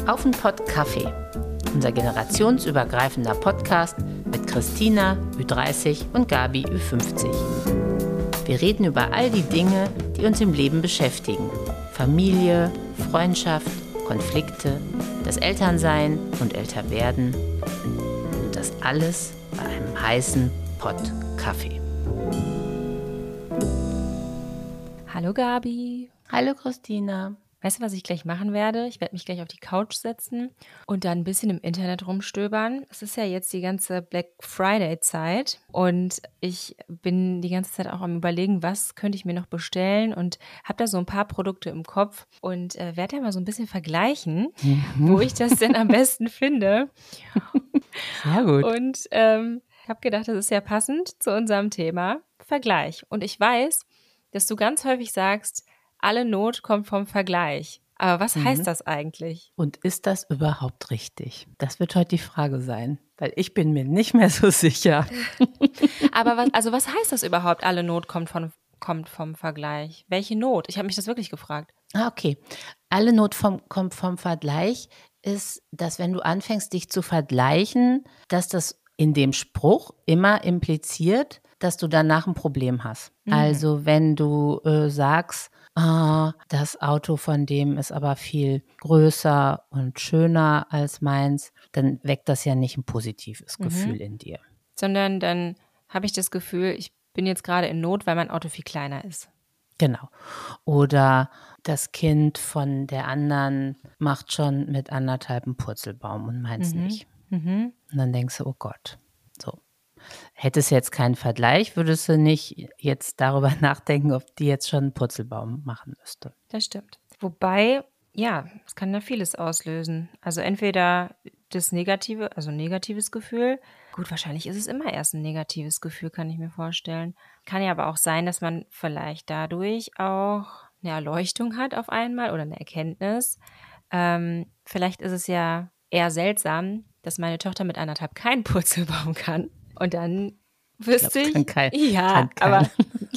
Auf den Pott Kaffee, unser generationsübergreifender Podcast mit Christina, Ü30 und Gabi, Ü50. Wir reden über all die Dinge, die uns im Leben beschäftigen. Familie, Freundschaft, Konflikte, das Elternsein und Älterwerden. Und das alles bei einem heißen Pott Kaffee. Hallo Gabi. Hallo Christina. Weißt du, was ich gleich machen werde? Ich werde mich gleich auf die Couch setzen und dann ein bisschen im Internet rumstöbern. Es ist ja jetzt die ganze Black Friday-Zeit und ich bin die ganze Zeit auch am Überlegen, was könnte ich mir noch bestellen und habe da so ein paar Produkte im Kopf und werde ja mal so ein bisschen vergleichen, wo ich das denn am besten finde. Sehr gut. Und habe gedacht, das ist ja passend zu unserem Thema Vergleich. Und ich weiß, dass du ganz häufig sagst, alle Not kommt vom Vergleich. Aber was heißt das eigentlich? Und ist das überhaupt richtig? Das wird heute die Frage sein, weil ich bin mir nicht mehr so sicher. Aber was heißt das überhaupt, alle Not kommt vom Vergleich? Welche Not? Ich habe mich das wirklich gefragt. Okay. Alle Not kommt vom Vergleich ist, dass wenn du anfängst, dich zu vergleichen, dass das in dem Spruch immer impliziert, dass du danach ein Problem hast. Also wenn du sagst, das Auto von dem ist aber viel größer und schöner als meins, dann weckt das ja nicht ein positives Gefühl in dir. Sondern dann habe ich das Gefühl, ich bin jetzt gerade in Not, weil mein Auto viel kleiner ist. Genau. Oder das Kind von der anderen macht schon mit 1,5 einen Purzelbaum und meins nicht. Und dann denkst du, oh Gott, so. Hättest du jetzt keinen Vergleich, würdest du nicht jetzt darüber nachdenken, ob die jetzt schon einen Purzelbaum machen müsste. Das stimmt. Wobei, ja, es kann da vieles auslösen. Also entweder das Negative, also ein negatives Gefühl. Gut, wahrscheinlich ist es immer erst ein negatives Gefühl, kann ich mir vorstellen. Kann ja aber auch sein, dass man vielleicht dadurch auch eine Erleuchtung hat auf einmal oder eine Erkenntnis. Vielleicht ist es ja eher seltsam, dass meine Tochter mit 1,5 keinen Purzelbaum kann. Und dann wüsste ich, aber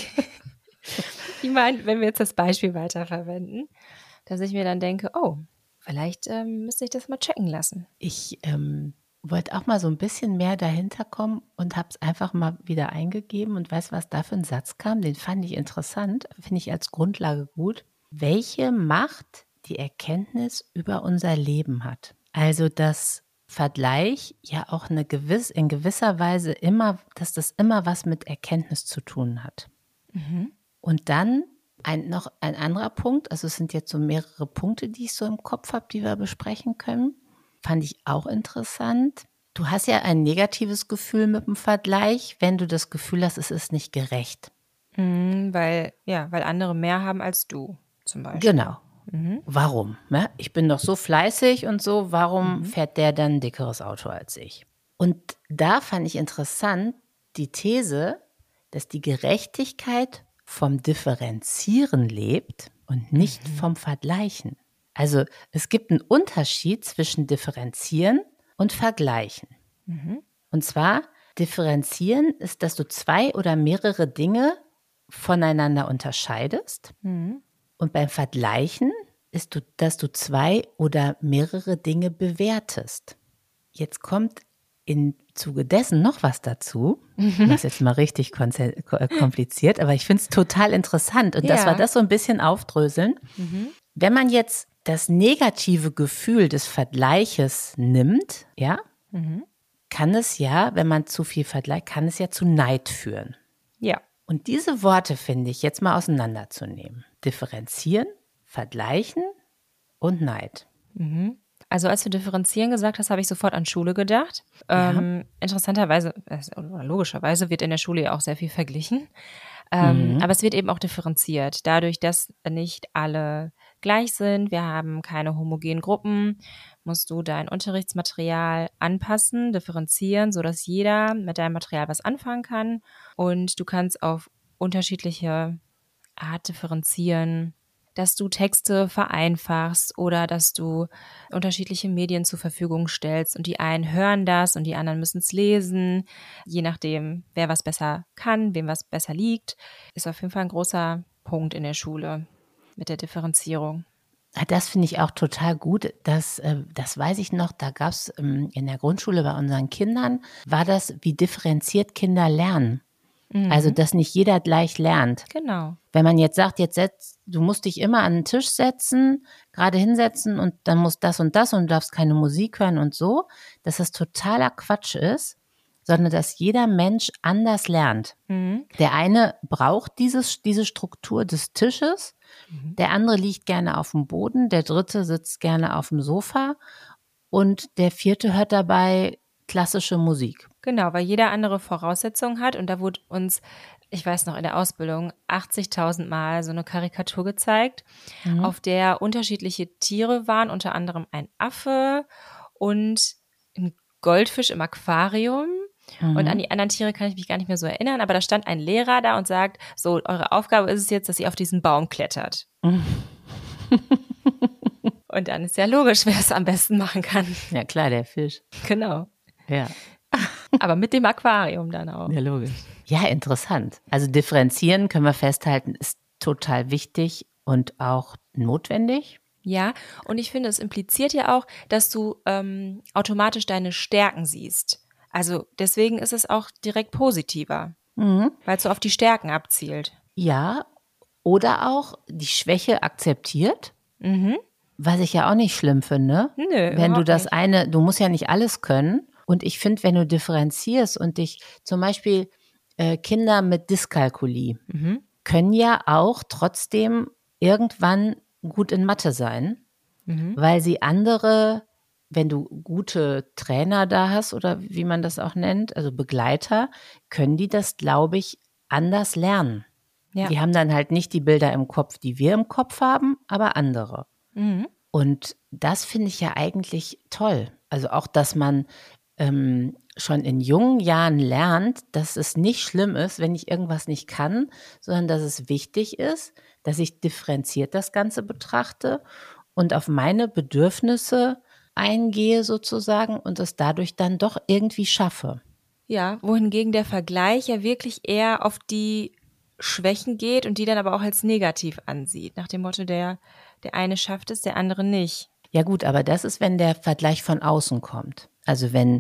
ich meine, wenn wir jetzt das Beispiel weiterverwenden, dass ich mir dann denke, oh, vielleicht müsste ich das mal checken lassen. Ich wollte auch mal so ein bisschen mehr dahinter kommen und habe es einfach mal wieder eingegeben und weiß, was da für ein Satz kam. Den fand ich interessant, finde ich als Grundlage gut. Welche Macht die Erkenntnis über unser Leben hat. Also das Vergleich ja auch in gewisser Weise immer, dass das immer was mit Erkenntnis zu tun hat. Und dann noch ein anderer Punkt, also es sind jetzt so mehrere Punkte, die ich so im Kopf habe, die wir besprechen können. Fand ich auch interessant. Du hast ja ein negatives Gefühl mit dem Vergleich, wenn du das Gefühl hast, es ist nicht gerecht. Weil andere mehr haben als du zum Beispiel. Genau. Warum? Ne? Ich bin doch so fleißig und so, warum fährt der dann ein dickeres Auto als ich? Und da fand ich interessant die These, dass die Gerechtigkeit vom Differenzieren lebt und nicht vom Vergleichen. Also es gibt einen Unterschied zwischen Differenzieren und Vergleichen. Und zwar Differenzieren ist, dass du 2 oder mehrere Dinge voneinander unterscheidest. Und beim Vergleichen ist, dass du 2 oder mehrere Dinge bewertest. Jetzt kommt im Zuge dessen noch was dazu. Das ist jetzt mal richtig kompliziert, aber ich finde es total interessant. Und dass wir das so ein bisschen aufdröseln. Wenn man jetzt das negative Gefühl des Vergleiches nimmt, ja, kann es ja, wenn man zu viel vergleicht, kann es ja zu Neid führen. Ja. Und diese Worte finde ich jetzt mal auseinanderzunehmen. Differenzieren, vergleichen und Neid. Also als du differenzieren gesagt hast, habe ich sofort an Schule gedacht. Interessanterweise, oder logischerweise wird in der Schule ja auch sehr viel verglichen. Aber es wird eben auch differenziert. Dadurch, dass nicht alle gleich sind, wir haben keine homogenen Gruppen, musst du dein Unterrichtsmaterial anpassen, differenzieren, sodass jeder mit deinem Material was anfangen kann. Und du kannst auf unterschiedliche Art differenzieren, dass du Texte vereinfachst oder dass du unterschiedliche Medien zur Verfügung stellst und die einen hören das und die anderen müssen es lesen. Je nachdem, wer was besser kann, wem was besser liegt, ist auf jeden Fall ein großer Punkt in der Schule mit der Differenzierung. Das finde ich auch total gut. Das weiß ich noch, da gab es in der Grundschule bei unseren Kindern, war das, wie differenziert Kinder lernen. Also, dass nicht jeder gleich lernt. Genau. Wenn man jetzt sagt, du musst dich immer an den Tisch setzen, gerade hinsetzen und dann muss das und das und du darfst keine Musik hören und so, dass das totaler Quatsch ist, sondern dass jeder Mensch anders lernt. Der eine braucht diese Struktur des Tisches, der andere liegt gerne auf dem Boden, der dritte sitzt gerne auf dem Sofa und der vierte hört dabei klassische Musik. Genau, weil jeder andere Voraussetzungen hat und da wurde uns, ich weiß noch in der Ausbildung, 80.000 Mal so eine Karikatur gezeigt, auf der unterschiedliche Tiere waren, unter anderem ein Affe und ein Goldfisch im Aquarium. Und an die anderen Tiere kann ich mich gar nicht mehr so erinnern, aber da stand ein Lehrer da und sagt, so, eure Aufgabe ist es jetzt, dass ihr auf diesen Baum klettert. Und dann ist ja logisch, wer es am besten machen kann. Ja klar, der Fisch. Genau. Ja. Aber mit dem Aquarium dann auch. Ja, logisch. Ja, interessant. Also differenzieren, können wir festhalten, ist total wichtig und auch notwendig. Ja, und ich finde, es impliziert ja auch, dass du automatisch deine Stärken siehst. Also deswegen ist es auch direkt positiver, weil es so auf die Stärken abzielt. Ja, oder auch die Schwäche akzeptiert, was ich ja auch nicht schlimm finde. Nö, wenn du überhaupt nicht. du musst ja nicht alles können. Und ich finde, wenn du differenzierst und dich zum Beispiel Kinder mit Dyskalkulie können ja auch trotzdem irgendwann gut in Mathe sein, weil sie wenn du gute Trainer da hast oder wie man das auch nennt, also Begleiter, können die das, glaube ich, anders lernen. Ja. Die haben dann halt nicht die Bilder im Kopf, die wir im Kopf haben, aber andere. Und das finde ich ja eigentlich toll. Also auch, dass man schon in jungen Jahren lernt, dass es nicht schlimm ist, wenn ich irgendwas nicht kann, sondern dass es wichtig ist, dass ich differenziert das Ganze betrachte und auf meine Bedürfnisse eingehe sozusagen und es dadurch dann doch irgendwie schaffe. Ja, wohingegen der Vergleich ja wirklich eher auf die Schwächen geht und die dann aber auch als negativ ansieht. Nach dem Motto, der eine schafft es, der andere nicht. Ja gut, aber das ist, wenn der Vergleich von außen kommt. Also wenn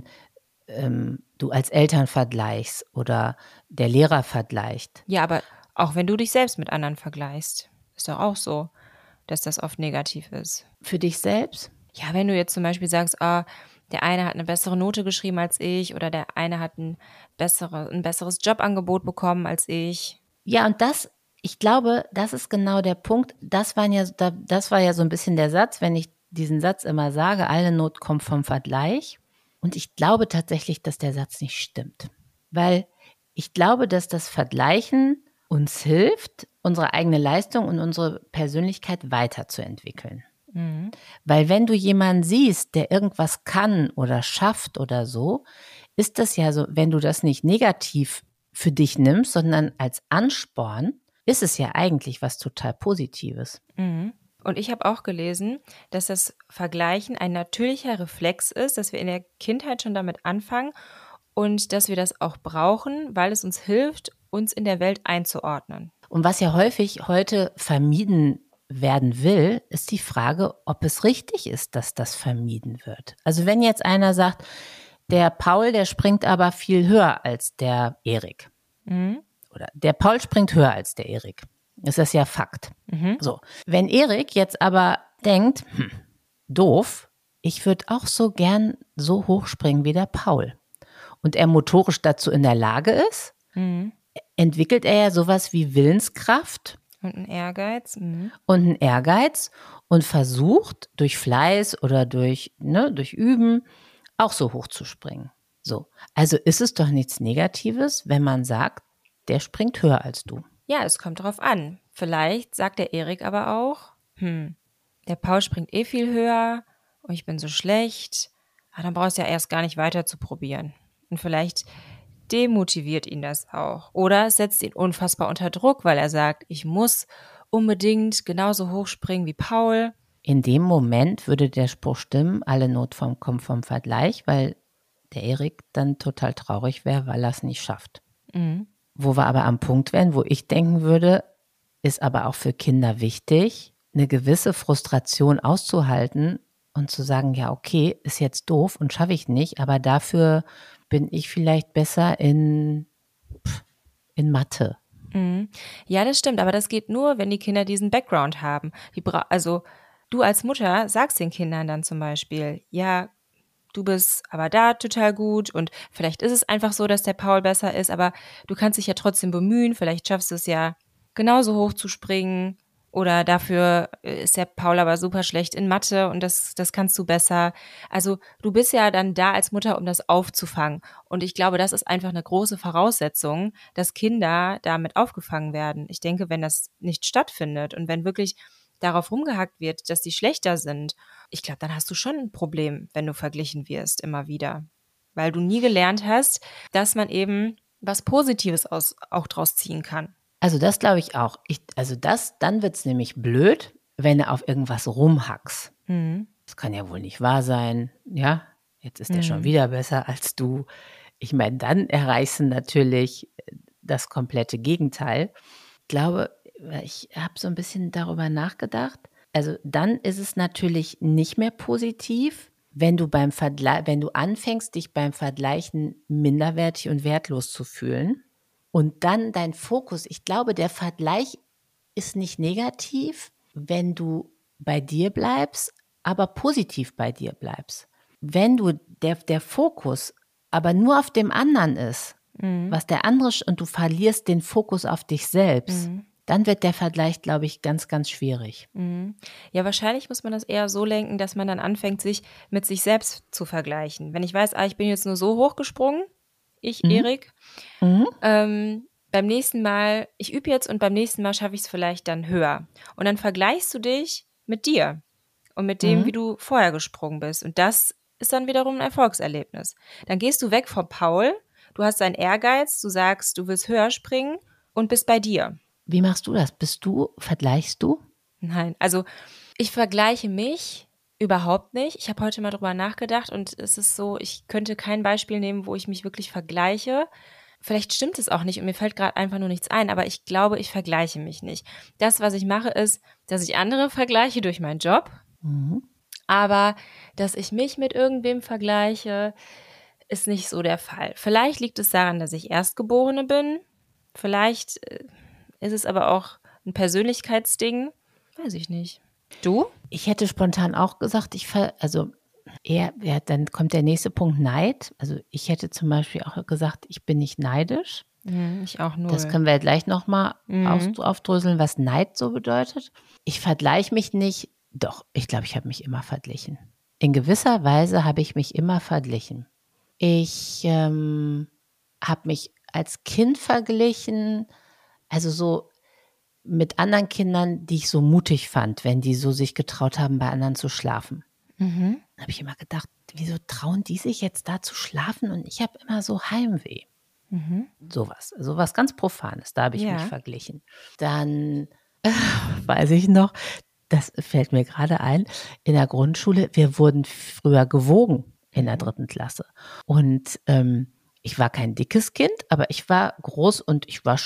du als Eltern vergleichst oder der Lehrer vergleicht. Ja, aber auch wenn du dich selbst mit anderen vergleichst, ist doch auch so, dass das oft negativ ist. Für dich selbst? Ja, wenn du jetzt zum Beispiel sagst, der eine hat eine bessere Note geschrieben als ich oder der eine hat ein besseres Jobangebot bekommen als ich. Ja, und ich glaube, das ist genau der Punkt. Das war ja so ein bisschen der Satz, wenn ich diesen Satz immer sage, alle Not kommt vom Vergleich. Und ich glaube tatsächlich, dass der Satz nicht stimmt. Weil ich glaube, dass das Vergleichen uns hilft, unsere eigene Leistung und unsere Persönlichkeit weiterzuentwickeln. Weil wenn du jemanden siehst, der irgendwas kann oder schafft oder so, ist das ja so, wenn du das nicht negativ für dich nimmst, sondern als Ansporn, ist es ja eigentlich was total Positives. Und ich habe auch gelesen, dass das Vergleichen ein natürlicher Reflex ist, dass wir in der Kindheit schon damit anfangen und dass wir das auch brauchen, weil es uns hilft, uns in der Welt einzuordnen. Und was ja häufig heute vermieden werden will, ist die Frage, ob es richtig ist, dass das vermieden wird. Also wenn jetzt einer sagt, der Paul, der springt aber viel höher als der Erik. Oder der Paul springt höher als der Erik. Das ist ja Fakt. So. Wenn Erik jetzt aber denkt, doof, ich würde auch so gern so hoch springen wie der Paul und er motorisch dazu in der Lage ist, entwickelt er ja sowas wie Willenskraft und ein Ehrgeiz. Und versucht durch Fleiß oder durch Üben auch so hoch zu springen. So. Also ist es doch nichts Negatives, wenn man sagt, der springt höher als du. Ja, es kommt drauf an. Vielleicht sagt der Erik aber auch, der Paul springt eh viel höher und ich bin so schlecht. Dann brauchst du ja erst gar nicht weiter zu probieren. Und vielleicht demotiviert ihn das auch. Oder es setzt ihn unfassbar unter Druck, weil er sagt, ich muss unbedingt genauso hoch springen wie Paul. In dem Moment würde der Spruch stimmen, alle Not kommt vom Vergleich, weil der Erik dann total traurig wäre, weil er es nicht schafft. Wo wir aber am Punkt wären, wo ich denken würde, ist aber auch für Kinder wichtig, eine gewisse Frustration auszuhalten und zu sagen, ja, okay, ist jetzt doof und schaffe ich nicht, aber dafür bin ich vielleicht besser in Mathe. Ja, das stimmt, aber das geht nur, wenn die Kinder diesen Background haben. Also du als Mutter sagst den Kindern dann zum Beispiel, ja, du bist aber da total gut und vielleicht ist es einfach so, dass der Paul besser ist, aber du kannst dich ja trotzdem bemühen, vielleicht schaffst du es ja genauso hoch zu springen oder dafür ist der Paul aber super schlecht in Mathe und das kannst du besser. Also du bist ja dann da als Mutter, um das aufzufangen und ich glaube, das ist einfach eine große Voraussetzung, dass Kinder damit aufgefangen werden. Ich denke, wenn das nicht stattfindet und wenn wirklich darauf rumgehackt wird, dass die schlechter sind, ich glaube, dann hast du schon ein Problem, wenn du verglichen wirst immer wieder. Weil du nie gelernt hast, dass man eben was Positives auch draus ziehen kann. Also das glaube ich auch. Dann wird es nämlich blöd, wenn du auf irgendwas rumhackst. Das kann ja wohl nicht wahr sein. Ja, jetzt ist der schon wieder besser als du. Ich meine, dann erreichst du natürlich das komplette Gegenteil. Ich glaube, ich habe so ein bisschen darüber nachgedacht. Also dann ist es natürlich nicht mehr positiv, wenn du anfängst, dich beim Vergleichen minderwertig und wertlos zu fühlen. Und dann dein Fokus, ich glaube, der Vergleich ist nicht negativ, wenn du bei dir bleibst, aber positiv bei dir bleibst. Wenn du der Fokus aber nur auf dem anderen ist, was der andere, und du verlierst den Fokus auf dich selbst, dann wird der Vergleich, glaube ich, ganz, ganz schwierig. Ja, wahrscheinlich muss man das eher so lenken, dass man dann anfängt, sich mit sich selbst zu vergleichen. Wenn ich weiß, ich bin jetzt nur so hochgesprungen, Erik, beim nächsten Mal, ich übe jetzt und beim nächsten Mal schaffe ich es vielleicht dann höher. Und dann vergleichst du dich mit dir und mit dem, wie du vorher gesprungen bist. Und das ist dann wiederum ein Erfolgserlebnis. Dann gehst du weg vom Paul, du hast deinen Ehrgeiz, du sagst, du willst höher springen und bist bei dir. Wie machst du das? Vergleichst du? Nein, also ich vergleiche mich überhaupt nicht. Ich habe heute mal drüber nachgedacht und es ist so, ich könnte kein Beispiel nehmen, wo ich mich wirklich vergleiche. Vielleicht stimmt es auch nicht und mir fällt gerade einfach nur nichts ein, aber ich glaube, ich vergleiche mich nicht. Das, was ich mache, ist, dass ich andere vergleiche durch meinen Job, aber dass ich mich mit irgendwem vergleiche, ist nicht so der Fall. Vielleicht liegt es daran, dass ich Erstgeborene bin, vielleicht ist es aber auch ein Persönlichkeitsding, weiß ich nicht. Du? Ich hätte spontan auch gesagt, dann kommt der nächste Punkt, Neid. Also ich hätte zum Beispiel auch gesagt, ich bin nicht neidisch. Ich auch nur. Das können wir gleich nochmal aufdröseln, was Neid so bedeutet. Ich vergleiche mich nicht. Doch, ich glaube, ich habe mich immer verglichen. In gewisser Weise habe ich mich immer verglichen. Ich habe mich als Kind verglichen, also so mit anderen Kindern, die ich so mutig fand, wenn die so sich getraut haben, bei anderen zu schlafen. Da habe ich immer gedacht, wieso trauen die sich jetzt da zu schlafen und ich habe immer so Heimweh. Sowas ganz Profanes, da habe ich mich verglichen. Dann weiß ich noch, das fällt mir gerade ein, in der Grundschule, wir wurden früher gewogen in der 3. Klasse. Und ich war kein dickes Kind, aber ich war groß und ich war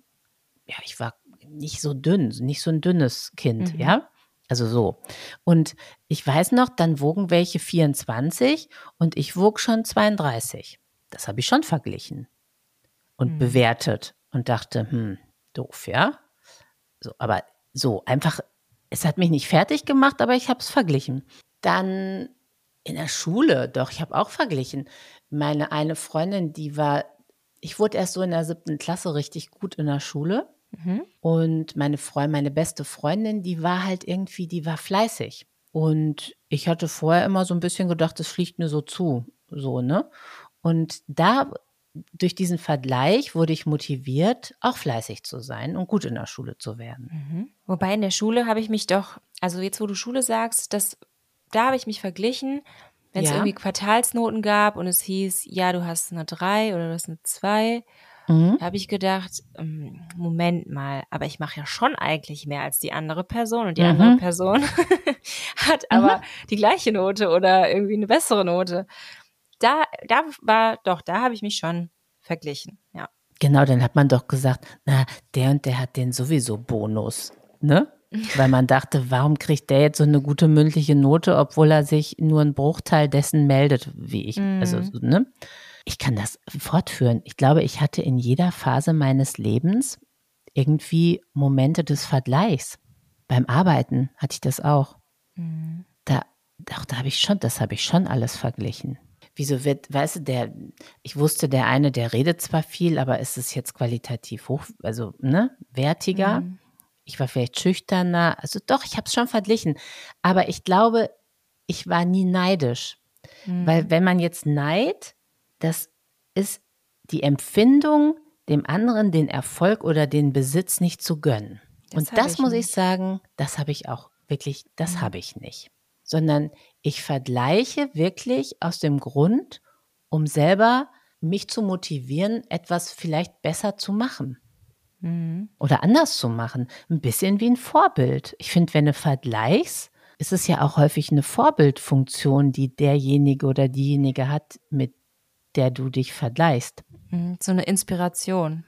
nicht so dünn, nicht so ein dünnes Kind, ja. Also so. Und ich weiß noch, dann wogen welche 24 und ich wog schon 32. Das habe ich schon verglichen und bewertet und dachte, doof, ja. So, aber so einfach, es hat mich nicht fertig gemacht, aber ich habe es verglichen. Dann in der Schule, doch, ich habe auch verglichen. Meine eine Freundin, ich wurde erst so in der 7. Klasse richtig gut in der Schule. Und meine beste Freundin, die war fleißig. Und ich hatte vorher immer so ein bisschen gedacht, das fliegt mir so zu, so, ne? Und durch diesen Vergleich wurde ich motiviert, auch fleißig zu sein und gut in der Schule zu werden. Wobei in der Schule habe ich mich doch, also jetzt wo du Schule sagst, da habe ich mich verglichen, wenn es irgendwie Quartalsnoten gab und es hieß, ja, du hast eine 3 oder du hast eine 2. Da habe ich gedacht, Moment mal, aber ich mache ja schon eigentlich mehr als die andere Person und die andere Person hat aber die gleiche Note oder irgendwie eine bessere Note. Da habe ich mich schon verglichen, ja. Genau, dann hat man doch gesagt, na, der und der hat den sowieso Bonus, ne? Weil man dachte, warum kriegt der jetzt so eine gute mündliche Note, obwohl er sich nur einen Bruchteil dessen meldet, wie ich. Also, ne? Ich kann das fortführen. Ich glaube, ich hatte in jeder Phase meines Lebens irgendwie Momente des Vergleichs. Beim Arbeiten hatte ich das auch. Da habe ich schon alles verglichen. Wieso weißt du, ich wusste, der eine, der redet zwar viel, aber ist es jetzt qualitativ wertiger? Ich war vielleicht schüchterner. Also doch, ich habe es schon verglichen. Aber ich glaube, ich war nie neidisch. Weil wenn man jetzt das ist die Empfindung, dem anderen den Erfolg oder den Besitz nicht zu gönnen. Und das muss ich sagen, das habe ich auch wirklich, das habe ich nicht. Sondern ich vergleiche wirklich aus dem Grund, um selber mich zu motivieren, etwas vielleicht besser zu machen. Oder anders zu machen. Ein bisschen wie ein Vorbild. Ich finde, wenn du vergleichst, ist es ja auch häufig eine Vorbildfunktion, die derjenige oder diejenige hat, mit der du dich vergleichst. So eine Inspiration.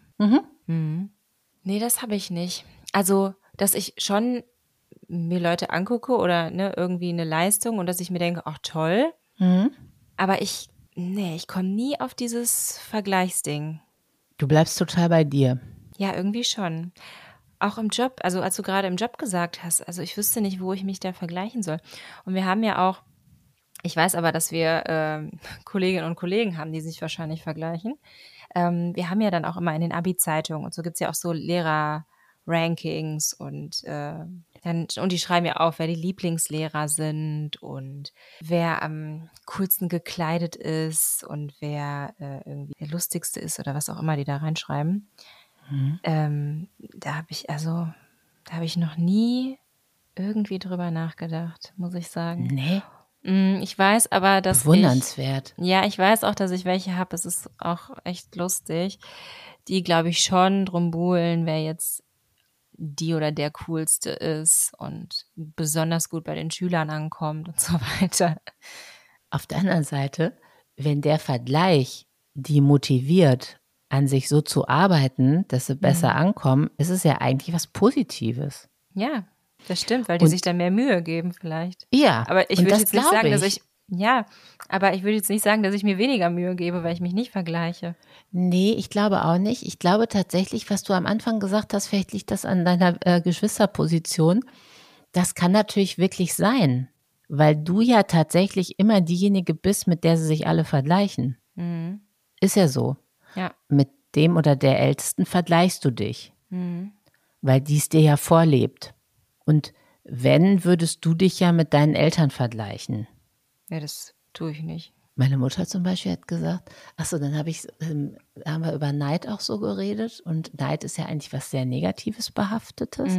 Nee, das habe ich nicht. Also, dass ich schon mir Leute angucke oder irgendwie eine Leistung und dass ich mir denke, ach toll. Aber ich komme nie auf dieses Vergleichsding. Du bleibst total bei dir. Ja, irgendwie schon. Auch im Job, also als du gerade im Job gesagt hast, also ich wüsste nicht, wo ich mich da vergleichen soll. Und wir haben ja auch, ich weiß aber, dass wir Kolleginnen und Kollegen haben, die sich wahrscheinlich vergleichen. Wir haben ja dann auch immer in den Abi-Zeitungen und so gibt es ja auch so Lehrer-Rankings und die schreiben ja auf, wer die Lieblingslehrer sind und wer am coolsten gekleidet ist und wer irgendwie der lustigste ist oder was auch immer die da reinschreiben. Da habe ich noch nie irgendwie drüber nachgedacht, muss ich sagen. Nee. Ich weiß aber, dass bewundernswert. Ich weiß auch, dass ich welche habe. Es ist auch echt lustig, die, glaube ich, schon drum buhlen, wer jetzt die oder der Coolste ist und besonders gut bei den Schülern ankommt und so weiter. Auf der anderen Seite, wenn der Vergleich die motiviert, an sich so zu arbeiten, dass sie besser ankommen, ist es ja eigentlich was Positives. Ja, das stimmt, weil die sich da mehr Mühe geben vielleicht. Ja, aber ich würde jetzt nicht sagen, aber ich würde jetzt nicht sagen, dass ich mir weniger Mühe gebe, weil ich mich nicht vergleiche. Nee, ich glaube auch nicht. Ich glaube tatsächlich, was du am Anfang gesagt hast, vielleicht liegt das an deiner Geschwisterposition. Das kann natürlich wirklich sein, weil du ja tatsächlich immer diejenige bist, mit der sie sich alle vergleichen. Ist ja so. Ja. Mit dem oder der Ältesten vergleichst du dich, weil dies dir ja vorlebt. Und wenn, würdest du dich ja mit deinen Eltern vergleichen. Ja, das tue ich nicht. Meine Mutter zum Beispiel hat gesagt, dann haben wir über Neid auch so geredet und Neid ist ja eigentlich was sehr Negatives behaftetes.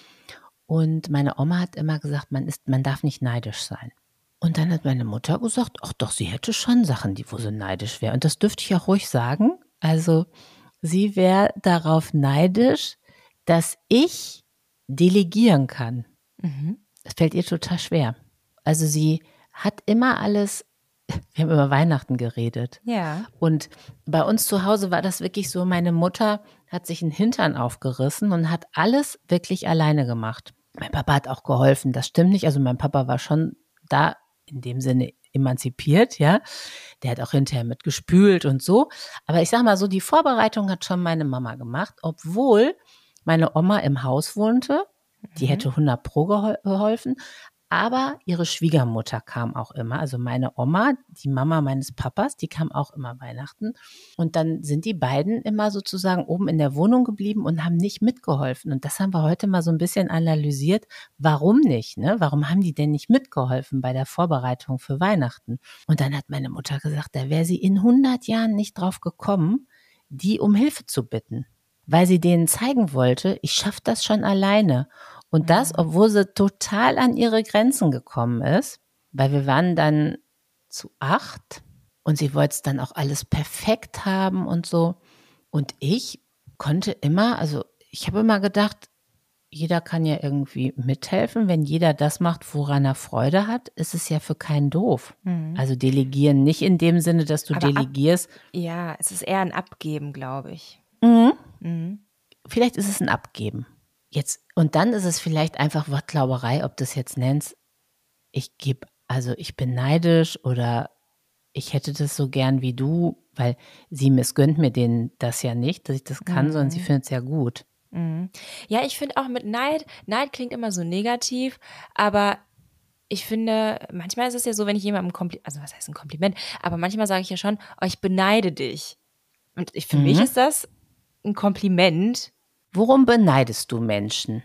Und meine Oma hat immer gesagt, man darf nicht neidisch sein. Und dann hat meine Mutter gesagt, ach doch, sie hätte schon Sachen, wo sie neidisch wäre. Und das dürfte ich auch ruhig sagen. Also sie wäre darauf neidisch, dass ich delegieren kann. Das fällt ihr total schwer. Also sie hat immer alles, wir haben über Weihnachten geredet. Ja. Und bei uns zu Hause war das wirklich so, meine Mutter hat sich einen Hintern aufgerissen und hat alles wirklich alleine gemacht. Mein Papa hat auch geholfen, das stimmt nicht. Also mein Papa war schon da in dem Sinne emanzipiert, ja. Der hat auch hinterher mitgespült und so. Aber ich sag mal so, die Vorbereitung hat schon meine Mama gemacht, obwohl meine Oma im Haus wohnte. Die hätte 100% geholfen. Aber ihre Schwiegermutter kam auch immer, also meine Oma, die Mama meines Papas, die kam auch immer Weihnachten. Und dann sind die beiden immer sozusagen oben in der Wohnung geblieben und haben nicht mitgeholfen. Und das haben wir heute mal so ein bisschen analysiert. Warum nicht? Ne? Warum haben die denn nicht mitgeholfen bei der Vorbereitung für Weihnachten? Und dann hat meine Mutter gesagt, da wäre sie in 100 Jahren nicht drauf gekommen, die um Hilfe zu bitten. Weil sie denen zeigen wollte, ich schaffe das schon alleine. Und das, obwohl sie total an ihre Grenzen gekommen ist, weil wir waren dann zu 8 und sie wollte es dann auch alles perfekt haben und so. Und ich konnte immer, also ich habe immer gedacht, jeder kann ja irgendwie mithelfen. Wenn jeder das macht, woran er Freude hat, ist es ja für keinen doof. Also delegieren nicht in dem Sinne, dass du delegierst. Ja, es ist eher ein Abgeben, glaube ich. Vielleicht ist es ein Abgeben. Jetzt, und dann ist es vielleicht einfach Wortklauberei, ob du es jetzt nennst, ich bin neidisch oder ich hätte das so gern wie du, weil sie missgönnt mir das ja nicht, dass ich das kann, sondern sie findet es ja gut. Ja, ich finde auch mit Neid klingt immer so negativ, aber ich finde, manchmal ist es ja so, wenn ich jemandem also was heißt ein Kompliment, aber manchmal sage ich ja schon, oh, ich beneide dich. Und für mich ist das ein Kompliment. Worum beneidest du Menschen?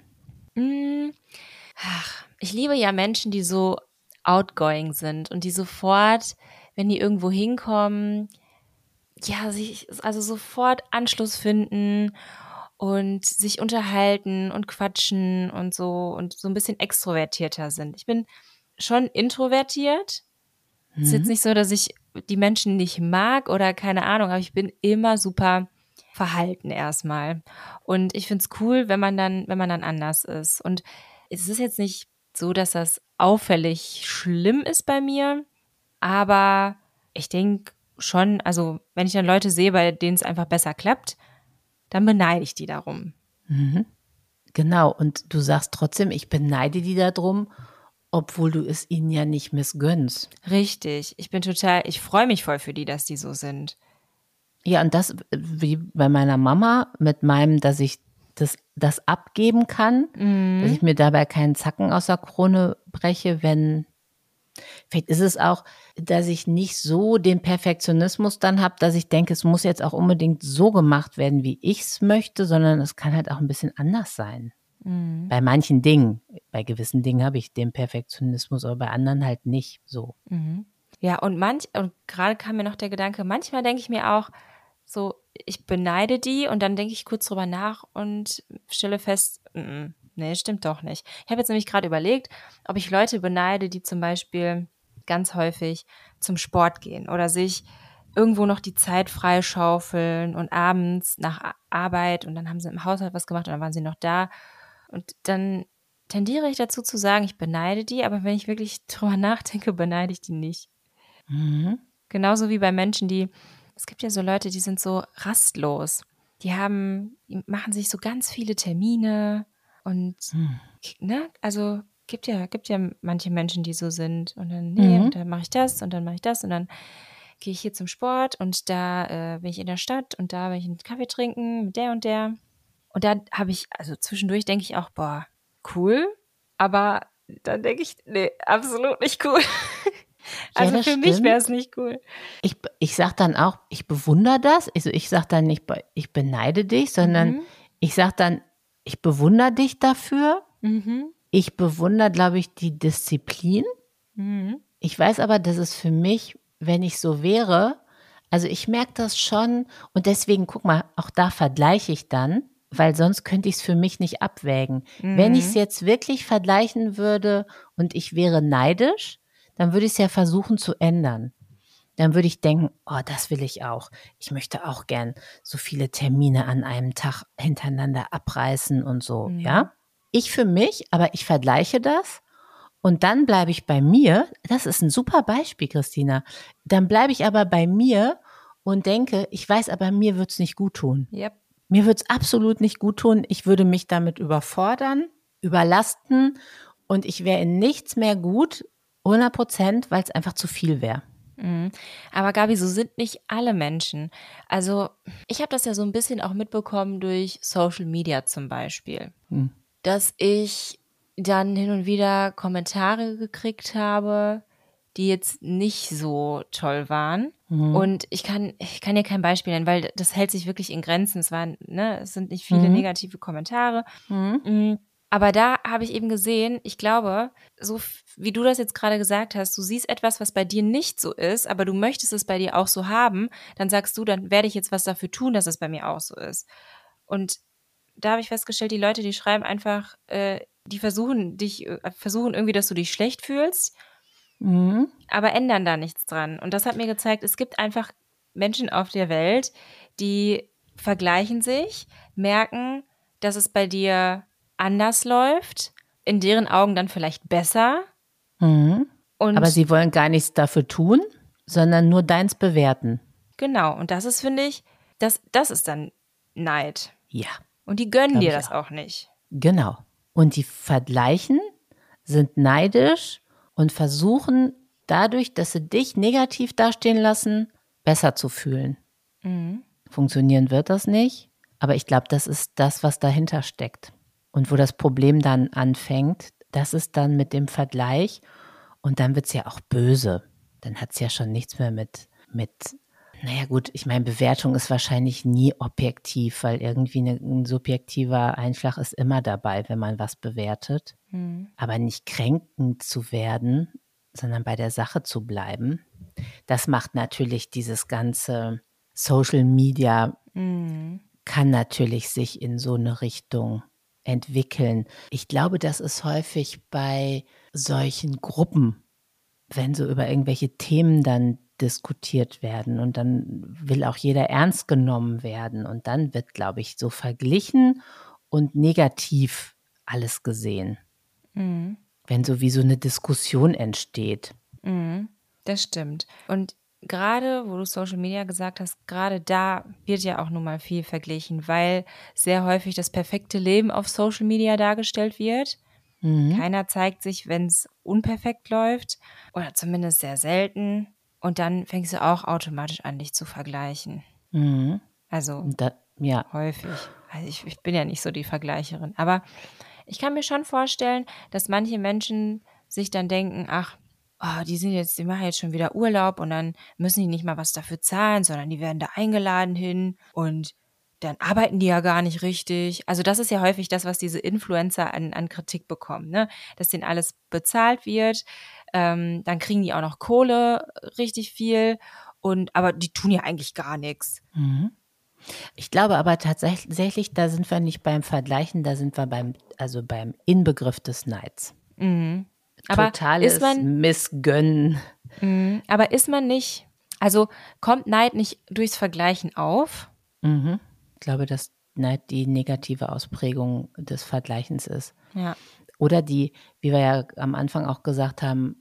Ich liebe ja Menschen, die so outgoing sind und die sofort, wenn die irgendwo hinkommen, ja, also sofort Anschluss finden und sich unterhalten und quatschen und so ein bisschen extrovertierter sind. Ich bin schon introvertiert. Es ist jetzt nicht so, dass ich die Menschen nicht mag oder keine Ahnung, aber ich bin immer super verhalten erstmal. Und ich finde es cool, wenn man dann anders ist. Und es ist jetzt nicht so, dass das auffällig schlimm ist bei mir, aber ich denke schon, also wenn ich dann Leute sehe, bei denen es einfach besser klappt, dann beneide ich die darum. Genau, und du sagst trotzdem, ich beneide die darum, obwohl du es ihnen ja nicht missgönnst. Richtig, ich freue mich voll für die, dass die so sind. Ja, und das wie bei meiner Mama mit meinem, dass ich das abgeben kann, dass ich mir dabei keinen Zacken aus der Krone breche, vielleicht ist es auch, dass ich nicht so den Perfektionismus dann habe, dass ich denke, es muss jetzt auch unbedingt so gemacht werden, wie ich es möchte, sondern es kann halt auch ein bisschen anders sein. Bei manchen Dingen, bei gewissen Dingen habe ich den Perfektionismus, aber bei anderen halt nicht so. Ja, und gerade kam mir noch der Gedanke, manchmal denke ich mir auch so, ich beneide die und dann denke ich kurz drüber nach und stelle fest, nee, stimmt doch nicht. Ich habe jetzt nämlich gerade überlegt, ob ich Leute beneide, die zum Beispiel ganz häufig zum Sport gehen oder sich irgendwo noch die Zeit freischaufeln und abends nach Arbeit und dann haben sie im Haushalt was gemacht und dann waren sie noch da. Und dann tendiere ich dazu zu sagen, ich beneide die, aber wenn ich wirklich drüber nachdenke, beneide ich die nicht. Genauso wie bei Menschen, es gibt ja so Leute, die sind so rastlos. Die machen sich so ganz viele Termine und, ne, also gibt ja manche Menschen, die so sind und dann, und dann mache ich das und dann mache ich das und dann gehe ich hier zum Sport und da bin ich in der Stadt und da will ich einen Kaffee trinken mit der und der. Und da also zwischendurch denke ich auch, boah, cool, aber dann denke ich, nee, absolut nicht cool. Also Ja, für mich wäre es nicht cool. Ich sage dann auch, ich bewundere das. Also ich sage dann nicht, ich beneide dich, sondern ich sage dann, ich bewundere dich dafür. Ich bewundere, glaube ich, die Disziplin. Ich weiß aber, dass es für mich, wenn ich so wäre, also ich merke das schon und deswegen, guck mal, auch da vergleiche ich dann, weil sonst könnte ich es für mich nicht abwägen. Wenn ich es jetzt wirklich vergleichen würde und ich wäre neidisch, dann würde ich es ja versuchen zu ändern. Dann würde ich denken, oh, das will ich auch. Ich möchte auch gern so viele Termine an einem Tag hintereinander abreißen und so, ja. Ich für mich, aber ich vergleiche das und dann bleibe ich bei mir. Das ist ein super Beispiel, Christina. Dann bleibe ich aber bei mir und denke, ich weiß aber, mir wird's nicht gut tun. Yep. Mir wird's absolut nicht gut tun. Ich würde mich damit überfordern, überlasten und ich wäre in nichts mehr gut, 100%, weil es einfach zu viel wäre. Aber Gabi, so sind nicht alle Menschen. Also ich habe das ja so ein bisschen auch mitbekommen durch Social Media zum Beispiel, dass ich dann hin und wieder Kommentare gekriegt habe, die jetzt nicht so toll waren. Und ich kann dir kein Beispiel nennen, weil das hält sich wirklich in Grenzen. Es sind nicht viele negative Kommentare. Aber da habe ich eben gesehen, ich glaube, so wie du das jetzt gerade gesagt hast, du siehst etwas, was bei dir nicht so ist, aber du möchtest es bei dir auch so haben, dann sagst du, dann werde ich jetzt was dafür tun, dass es bei mir auch so ist. Und da habe ich festgestellt, die Leute, die schreiben einfach, die versuchen irgendwie, dass du dich schlecht fühlst, aber ändern da nichts dran. Und das hat mir gezeigt, es gibt einfach Menschen auf der Welt, die vergleichen sich, merken, dass es bei dir anders läuft, in deren Augen dann vielleicht besser. Und aber sie wollen gar nichts dafür tun, sondern nur deins bewerten. Genau, und das ist, finde ich, das ist dann Neid. Ja. Und die gönnen dir das auch nicht. Genau. Und die vergleichen, sind neidisch und versuchen dadurch, dass sie dich negativ dastehen lassen, besser zu fühlen. Funktionieren wird das nicht, aber ich glaube, das ist das, was dahinter steckt. Und wo das Problem dann anfängt, das ist dann mit dem Vergleich und dann wird es ja auch böse. Dann hat es ja schon nichts mehr mit, naja gut, ich meine, Bewertung ist wahrscheinlich nie objektiv, weil irgendwie ein subjektiver Einschlag ist immer dabei, wenn man was bewertet. Aber nicht kränkend zu werden, sondern bei der Sache zu bleiben, das macht natürlich dieses ganze Social Media, kann natürlich sich in so eine Richtung entwickeln. Ich glaube, das ist häufig bei solchen Gruppen, wenn so über irgendwelche Themen dann diskutiert werden und dann will auch jeder ernst genommen werden und dann wird, glaube ich, so verglichen und negativ alles gesehen. Wenn so wie so eine Diskussion entsteht. Das stimmt. Und gerade, wo du Social Media gesagt hast, gerade da wird ja auch nun mal viel verglichen, weil sehr häufig das perfekte Leben auf Social Media dargestellt wird. Keiner zeigt sich, wenn es unperfekt läuft oder zumindest sehr selten. Und dann fängst du auch automatisch an, dich zu vergleichen. Also häufig. Also ich bin ja nicht so die Vergleicherin. Aber ich kann mir schon vorstellen, dass manche Menschen sich dann denken, ach, die machen jetzt schon wieder Urlaub und dann müssen die nicht mal was dafür zahlen, sondern die werden da eingeladen hin und dann arbeiten die ja gar nicht richtig. Also das ist ja häufig das, was diese Influencer an Kritik bekommen, ne? Dass denen alles bezahlt wird, dann kriegen die auch noch Kohle richtig viel aber die tun ja eigentlich gar nichts. Ich glaube aber tatsächlich, da sind wir nicht beim Vergleichen, da sind wir beim Inbegriff des Neids. Aber totales Missgönnen. Aber ist man nicht, also kommt Neid nicht durchs Vergleichen auf? Ich glaube, dass Neid die negative Ausprägung des Vergleichens ist. Ja. Oder wie wir ja am Anfang auch gesagt haben,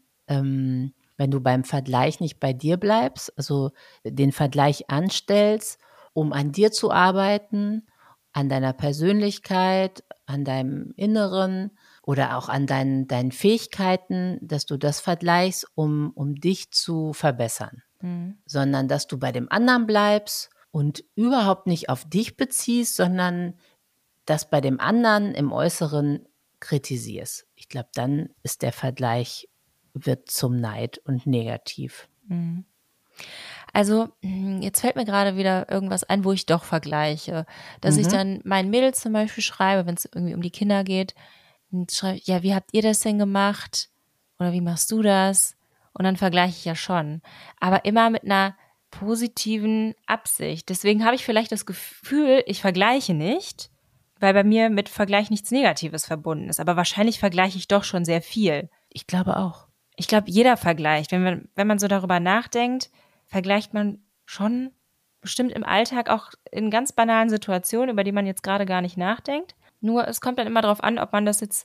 wenn du beim Vergleich nicht bei dir bleibst, also den Vergleich anstellst, um an dir zu arbeiten, an deiner Persönlichkeit, an deinem Inneren oder auch an deinen Fähigkeiten, dass du das vergleichst, um dich zu verbessern, sondern dass du bei dem anderen bleibst und überhaupt nicht auf dich beziehst, sondern das bei dem anderen im Äußeren kritisierst. Ich glaube, dann ist der Vergleich, wird zum Neid und negativ. Also jetzt fällt mir gerade wieder irgendwas ein, wo ich doch vergleiche. Dass ich dann meinen Mädels zum Beispiel schreibe, wenn es irgendwie um die Kinder geht, und schreibe, ja, wie habt ihr das denn gemacht? Oder wie machst du das? Und dann vergleiche ich ja schon. Aber immer mit einer positiven Absicht. Deswegen habe ich vielleicht das Gefühl, ich vergleiche nicht, weil bei mir mit Vergleich nichts Negatives verbunden ist. Aber wahrscheinlich vergleiche ich doch schon sehr viel. Ich glaube auch. Ich glaube, jeder vergleicht. Wenn man so darüber nachdenkt, vergleicht man schon bestimmt im Alltag auch in ganz banalen Situationen, über die man jetzt gerade gar nicht nachdenkt. Nur es kommt dann immer darauf an, ob man das jetzt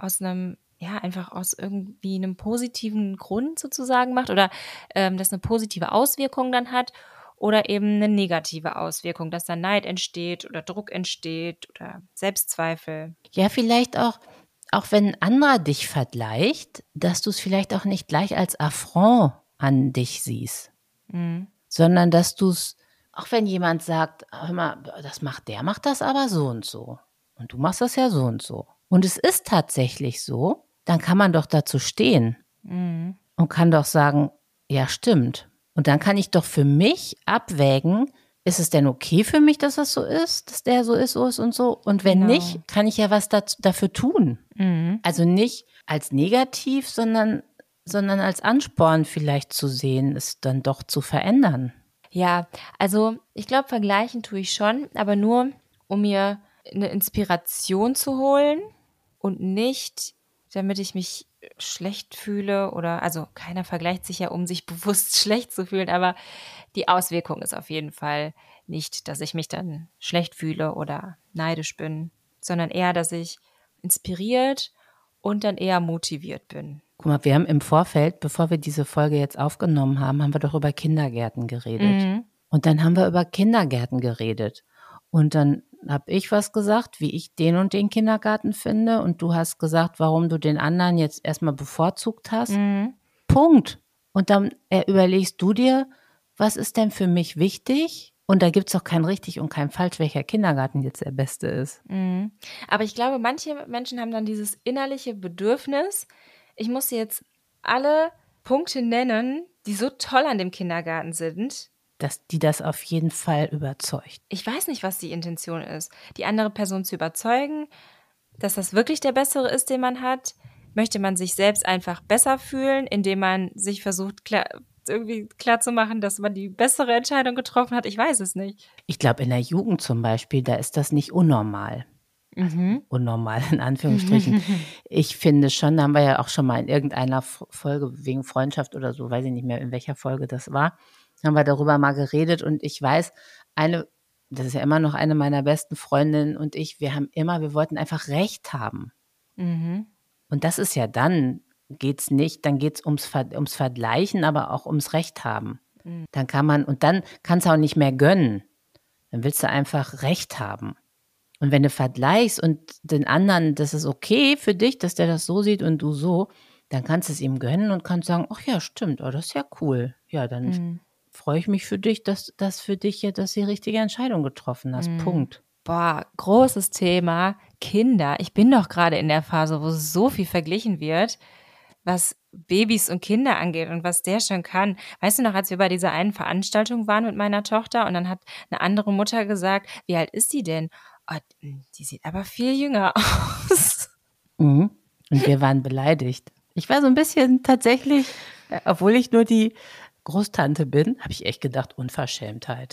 einfach aus irgendwie einem positiven Grund sozusagen macht oder das eine positive Auswirkung dann hat oder eben eine negative Auswirkung, dass dann Neid entsteht oder Druck entsteht oder Selbstzweifel. Ja, vielleicht auch wenn ein anderer dich vergleicht, dass du es vielleicht auch nicht gleich als Affront an dich siehst, sondern dass du es, auch wenn jemand sagt, hör mal, der macht das aber so und so und du machst das ja so und so. Und es ist tatsächlich so, dann kann man doch dazu stehen und kann doch sagen, ja, stimmt. Und dann kann ich doch für mich abwägen, ist es denn okay für mich, dass das so ist, dass der so ist und so? Und wenn nicht, kann ich ja was dafür tun. Also nicht als negativ, sondern als Ansporn vielleicht zu sehen, es dann doch zu verändern. Ja, also ich glaube, vergleichen tue ich schon, aber nur, um mir eine Inspiration zu holen und nicht, damit ich mich schlecht fühle also keiner vergleicht sich ja, um sich bewusst schlecht zu fühlen, aber die Auswirkung ist auf jeden Fall nicht, dass ich mich dann schlecht fühle oder neidisch bin, sondern eher, dass ich inspiriert und dann eher motiviert bin. Guck mal, wir haben im Vorfeld, bevor wir diese Folge jetzt aufgenommen haben, haben wir doch über Kindergärten geredet. Und dann haben wir über Kindergärten geredet. Und dann habe ich was gesagt, wie ich den und den Kindergarten finde und du hast gesagt, warum du den anderen jetzt erstmal bevorzugt hast. Punkt. Und dann überlegst du dir, was ist denn für mich wichtig? Und da gibt es auch kein richtig und kein falsch, welcher Kindergarten jetzt der beste ist. Aber ich glaube, manche Menschen haben dann dieses innerliche Bedürfnis, ich muss jetzt alle Punkte nennen, die so toll an dem Kindergarten sind. Dass die das auf jeden Fall überzeugt. Ich weiß nicht, was die Intention ist. Die andere Person zu überzeugen, dass das wirklich der bessere ist, den man hat. Möchte man sich selbst einfach besser fühlen, indem man sich versucht, irgendwie klar zu machen, dass man die bessere Entscheidung getroffen hat? Ich weiß es nicht. Ich glaube, in der Jugend zum Beispiel, da ist das nicht unnormal. Also unnormal in Anführungsstrichen. Ich finde schon, da haben wir ja auch schon mal in irgendeiner Folge wegen Freundschaft oder so, weiß ich nicht mehr, in welcher Folge das war, haben wir darüber mal geredet und ich weiß, das ist ja immer noch eine meiner besten Freundinnen und ich, wir wollten einfach Recht haben. Und das ist ja dann geht's ums Vergleichen, aber auch ums Recht haben. Dann dann kannst du auch nicht mehr gönnen. Dann willst du einfach Recht haben. Und wenn du vergleichst und den anderen, das ist okay für dich, dass der das so sieht und du so, dann kannst du es ihm gönnen und kannst sagen, ach ja, stimmt, das ist ja cool. Ja, dann freue ich mich für dich, dass für dich jetzt die richtige Entscheidung getroffen hast. Punkt. Boah, großes Thema, Kinder. Ich bin doch gerade in der Phase, wo so viel verglichen wird, was Babys und Kinder angeht und was der schon kann. Weißt du noch, als wir bei dieser einen Veranstaltung waren mit meiner Tochter und dann hat eine andere Mutter gesagt, wie alt ist die denn? Oh, die sieht aber viel jünger aus. Und wir waren beleidigt. Ich war so ein bisschen tatsächlich, obwohl ich nur die Großtante bin, habe ich echt gedacht, Unverschämtheit.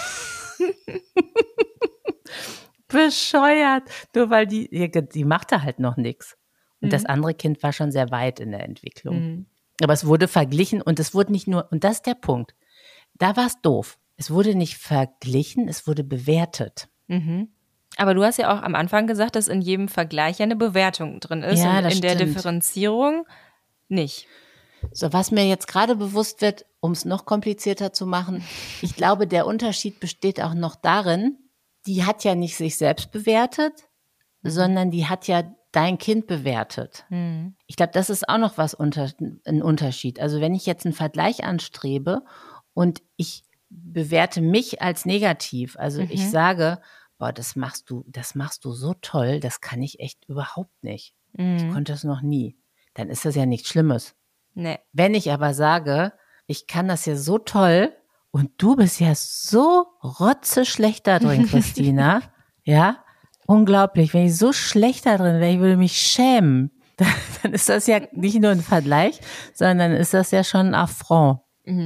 Bescheuert. Nur weil die machte halt noch nichts. Und das andere Kind war schon sehr weit in der Entwicklung. Aber es wurde verglichen und es wurde nicht nur, und das ist der Punkt, da war es doof. Es wurde nicht verglichen, es wurde bewertet. Aber du hast ja auch am Anfang gesagt, dass in jedem Vergleich eine Bewertung drin ist Ja, und das in der stimmt. Differenzierung nicht. So, was mir jetzt gerade bewusst wird, um es noch komplizierter zu machen, ich glaube, der Unterschied besteht auch noch darin, die hat ja nicht sich selbst bewertet, sondern die hat ja dein Kind bewertet. Ich glaube, das ist auch noch ein Unterschied. Also wenn ich jetzt einen Vergleich anstrebe und ich bewerte mich als negativ, also ich sage, boah, das machst du so toll, das kann ich echt überhaupt nicht. Ich konnte das noch nie. Dann ist das ja nichts Schlimmes. Nee. Wenn ich aber sage, ich kann das ja so toll und du bist ja so rotzeschlecht da drin, Christina, ja, unglaublich. Wenn ich so schlecht da drin wäre, ich würde mich schämen. Dann ist das ja nicht nur ein Vergleich, sondern ist das ja schon ein Affront.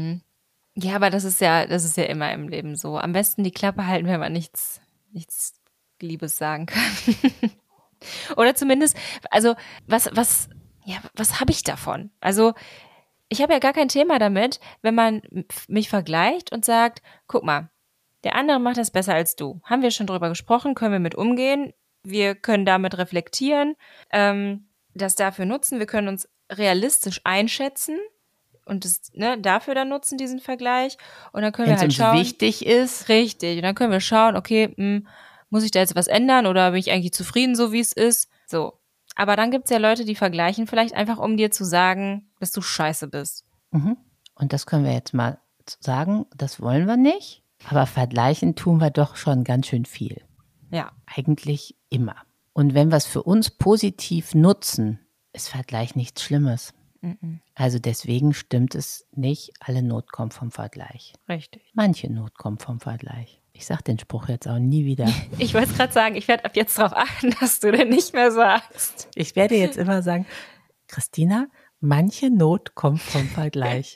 Ja, aber das ist ja immer im Leben so. Am besten die Klappe halten, wenn man nichts Liebes sagen kann. Oder zumindest, also was habe ich davon? Also ich habe ja gar kein Thema damit, wenn man mich vergleicht und sagt, guck mal, der andere macht das besser als du. Haben wir schon drüber gesprochen, können wir mit umgehen, wir können damit reflektieren, das dafür nutzen, wir können uns realistisch einschätzen und das dafür dann nutzen, diesen Vergleich. Und dann können wir halt schauen. Wenn es uns wichtig ist. Richtig, und dann können wir schauen, okay, muss ich da jetzt was ändern oder bin ich eigentlich zufrieden, so wie es ist? So. Aber dann gibt's ja Leute, die vergleichen vielleicht einfach, um dir zu sagen, dass du scheiße bist. Und das können wir jetzt mal sagen, das wollen wir nicht. Aber vergleichen tun wir doch schon ganz schön viel. Ja. Eigentlich immer. Und wenn wir es für uns positiv nutzen, ist Vergleich nichts Schlimmes. Also deswegen stimmt es nicht, alle Not kommt vom Vergleich. Richtig. Manche Not kommt vom Vergleich. Ich sag den Spruch jetzt auch nie wieder. Ich wollte es gerade sagen, ich werde ab jetzt darauf achten, dass du den nicht mehr sagst. Ich werde jetzt immer sagen, Christina, manche Not kommt vom Vergleich.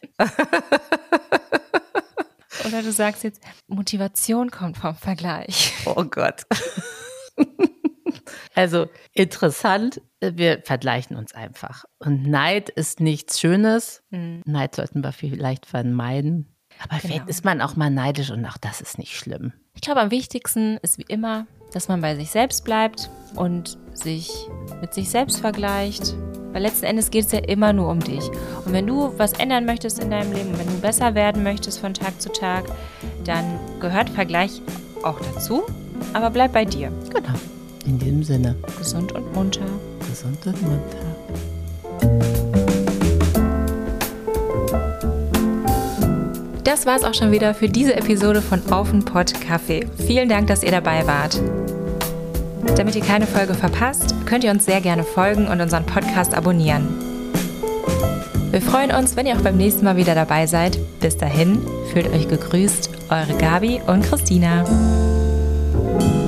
Oder du sagst jetzt, Motivation kommt vom Vergleich. Oh Gott. Also interessant, wir vergleichen uns einfach. Und Neid ist nichts Schönes. Neid sollten wir vielleicht vermeiden. Aber vielleicht ist man auch mal neidisch und auch das ist nicht schlimm. Ich glaube, am wichtigsten ist wie immer, dass man bei sich selbst bleibt und sich mit sich selbst vergleicht. Weil letzten Endes geht es ja immer nur um dich. Und wenn du was ändern möchtest in deinem Leben, wenn du besser werden möchtest von Tag zu Tag, dann gehört Vergleich auch dazu. Aber bleib bei dir. Genau. In diesem Sinne. Gesund und munter. Gesund und munter. Das war's auch schon wieder für diese Episode von Auf 'n Pott Kaffee. Vielen Dank, dass ihr dabei wart. Damit ihr keine Folge verpasst, könnt ihr uns sehr gerne folgen und unseren Podcast abonnieren. Wir freuen uns, wenn ihr auch beim nächsten Mal wieder dabei seid. Bis dahin, fühlt euch gegrüßt, eure Gabi und Christina.